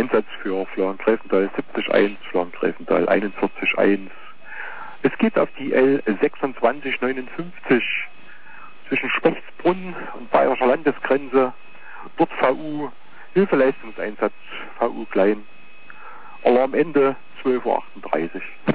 Einsatz für Flauern-Greifenthal 70-1, Flauern-Greifenthal 41-1. Es geht auf die L2659 zwischen Spechtsbrunn und Bayerischer Landesgrenze. Dort VU, Hilfeleistungseinsatz, VU klein. Alarmende 12:38 Uhr.